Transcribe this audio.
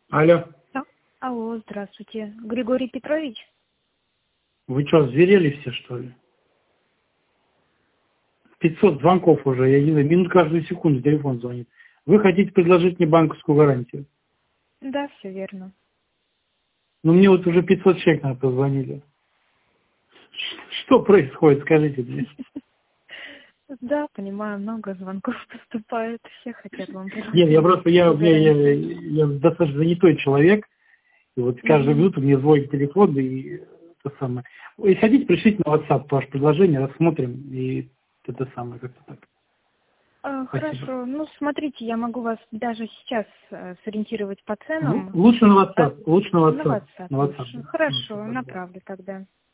Алло. Алло, здравствуйте. Григорий Петрович? Вы что, зверели все, что ли? 500 звонков уже, я не знаю, минут каждую секунду телефон звонит. Вы хотите предложить мне банковскую гарантию? Да, все верно. Но мне вот уже 500 человек на позвонили. Что происходит, скажите мне? Да, понимаю, много звонков поступает, все хотят вам предложить. Нет, я просто, я гарантию. достаточно занятой человек, и вот каждую минуту мне звонит телефон, и это самое. Если хотите, пришлите на WhatsApp ваше предложение, рассмотрим, и это самое, как-то так. Хорошо, ну смотрите, я могу вас даже сейчас сориентировать по ценам. Лучше на WhatsApp, На WhatsApp. На WhatsApp. Хорошо, направлю тогда.